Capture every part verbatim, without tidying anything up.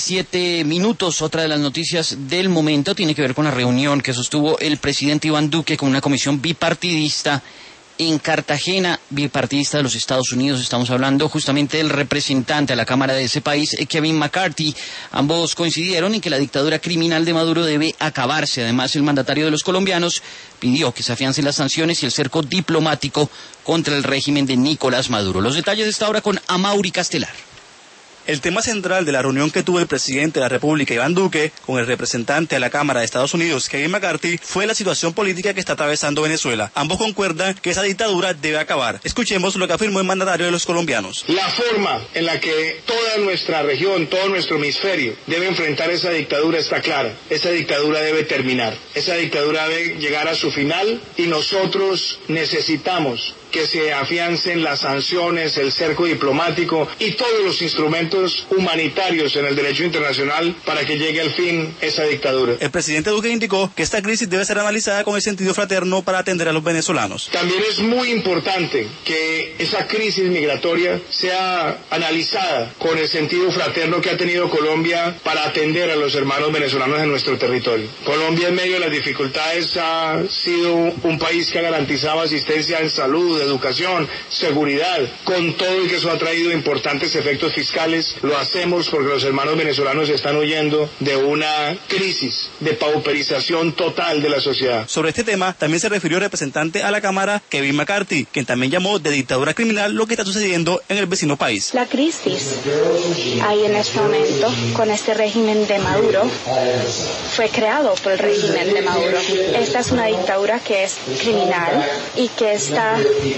siete minutos. Otra de las noticias del momento tiene que ver con la reunión que sostuvo el presidente Iván Duque con una comisión bipartidista en Cartagena, bipartidista de los Estados Unidos. Estamos hablando justamente del representante a la Cámara de ese país, Kevin McCarthy. Ambos coincidieron en que la dictadura criminal de Maduro debe acabarse. Además, el mandatario de los colombianos pidió que se afiancen las sanciones y el cerco diplomático contra el régimen de Nicolás Maduro. Los detalles de esta hora con Amaury Castelar. El tema central de la reunión que tuvo el presidente de la República, Iván Duque, con el representante a la Cámara de Estados Unidos, Kevin McCarthy, fue la situación política que está atravesando Venezuela. Ambos concuerdan que esa dictadura debe acabar. Escuchemos lo que afirmó el mandatario de los colombianos. La forma en la que toda nuestra región, todo nuestro hemisferio debe enfrentar esa dictadura está clara. Esa dictadura debe terminar. Esa dictadura debe llegar a su final y nosotros necesitamos que se afiancen las sanciones, el cerco diplomático y todos los instrumentos humanitarios en el derecho internacional para que llegue al fin esa dictadura. El presidente Duque indicó que esta crisis debe ser analizada con el sentido fraterno para atender a los venezolanos. También es muy importante que esa crisis migratoria sea analizada con el sentido fraterno que ha tenido Colombia para atender a los hermanos venezolanos en nuestro territorio. Colombia, en medio de las dificultades, ha sido un país que ha garantizado asistencia en salud, de educación, seguridad, con todo y que eso ha traído importantes efectos fiscales. Lo hacemos porque los hermanos venezolanos están huyendo de una crisis de pauperización total de la sociedad. Sobre este tema también se refirió el representante a la Cámara, Kevin McCarthy, quien también llamó de dictadura criminal lo que está sucediendo en el vecino país. La crisis hay en este momento con este régimen de Maduro fue creado por el régimen de Maduro. Esta es una dictadura que es criminal y que está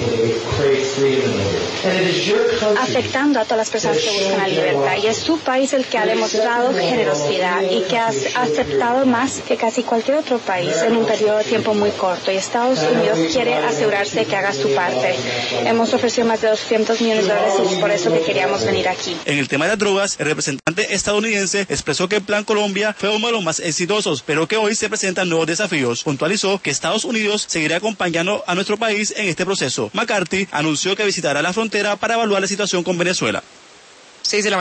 afectando a todas las personas que buscan la libertad, y es su país el que ha demostrado generosidad y que ha aceptado más que casi cualquier otro país en un periodo de tiempo muy corto, y Estados Unidos quiere asegurarse de que haga su parte. Hemos ofrecido más de doscientos millones de dólares y es por eso que queríamos venir aquí. En el tema de las drogas, el representante estadounidense expresó que el Plan Colombia fue uno de los más exitosos, pero que hoy se presentan nuevos desafíos. Puntualizó que Estados Unidos seguirá acompañando a nuestro país en este proceso. McCarthy anunció que visitará la frontera para evaluar la situación con Venezuela. seis de la